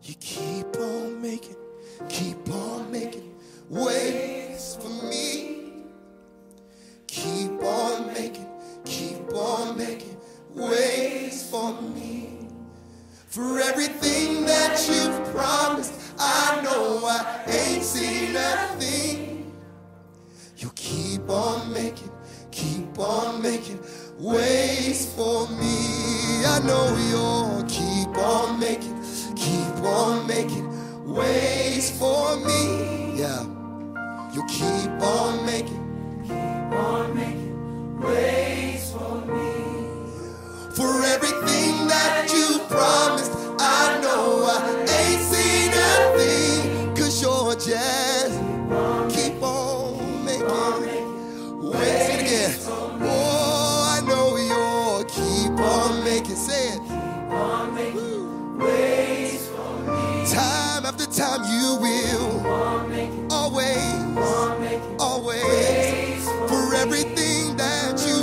You keep on making ways for me. Keep on making ways for me. For everything that you've promised, I know I ain't seen a thing. You keep on making ways for me. I know you'll keep on making ways for me. Yeah, you keep on making ways for me. For everything that you promised, I know I ain't seen a thing. 'Cause you're just keep on making ways. Say it again. Oh, I know you'll keep on making. Say it. Ways for me. Time after time you will. Always. For everything that you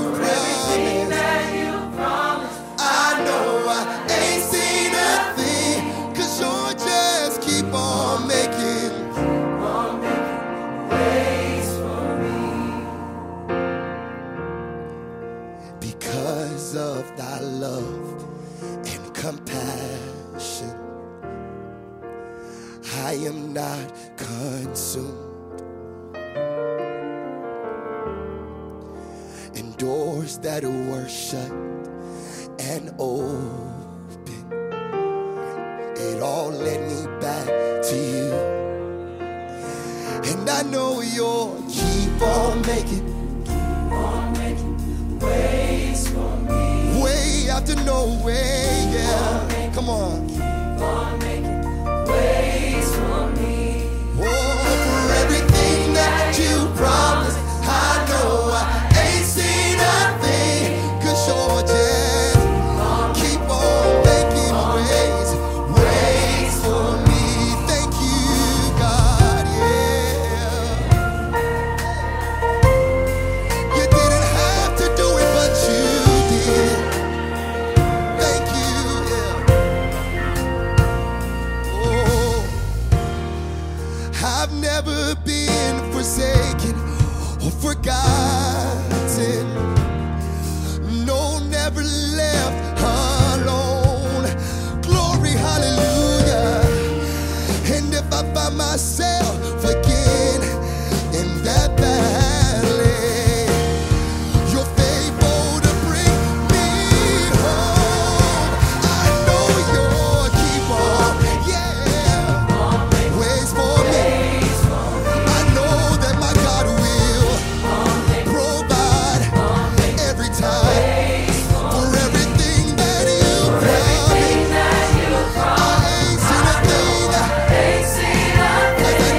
promised. I know I ain't seen a thing. 'Cause you're just keep on making ways for me. Because of thy love and compassion, I am not consumed. And doors that were shut and open, it all led me back to you. And I know you'll keep on making ways for me. Way after no way, yeah. Come on. Keep on making ways for me. Oh, for everything that you promised, I know I ain't seen a thing. 'Cause you're just keep on making ways for me. Thank you, God, yeah. You didn't have to do it, but you did. Thank you, yeah. Oh, I've never been forsaken or forgotten. No, never left alone. Glory, hallelujah. And if I find myself again in that valley, you're faithful to bring me home. I know you'll keep on, yeah, ways for me. I know that my God will provide every time. For everything that you promised, I ain't seen a thing.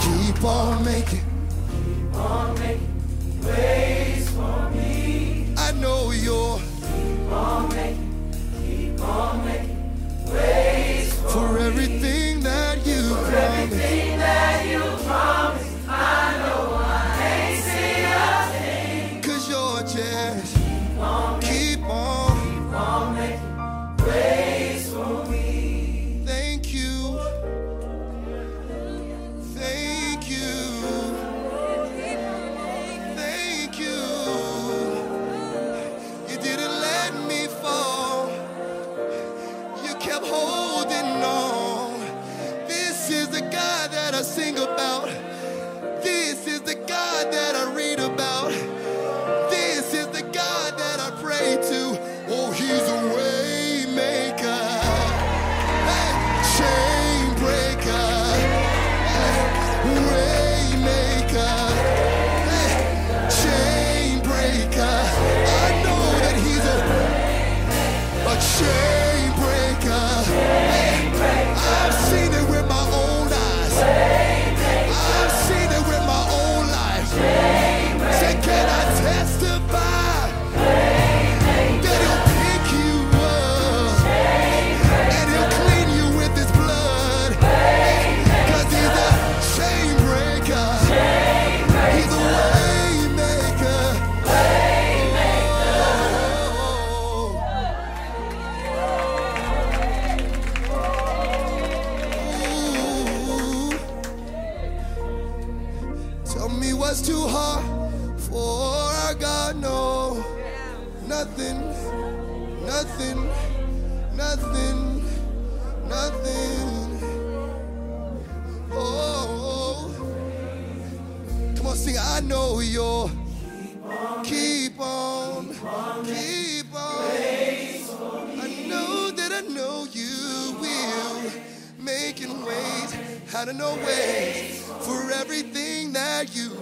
keep on making ways for me. I know you're keep on making ways for everything that you promised. I know I ain't seen a thing. 'Cause you're just keep on making ways for me. Thank you. Thank you. Thank you. You didn't let me fall. You kept holding on. This is the God that I sing about. This is the God that I read about. This is the God that I pray to. Oh, he's a way maker, hey, chain breaker, hey, way maker, hey, chain breaker. I know that he's a chain breaker. Hey, I've seen it with my own eyes. I've seen it with my own life. Say, can I testify that he'll pick you up and he'll clean you with his blood? 'Cause he's a chain breaker. He's a way maker. Ooh. Tell me what's too hard for our God. No, nothing, nothing, nothing, nothing. Oh, come on, sing. I know you're keep on. I know you will making ways. How to know ways for everything that you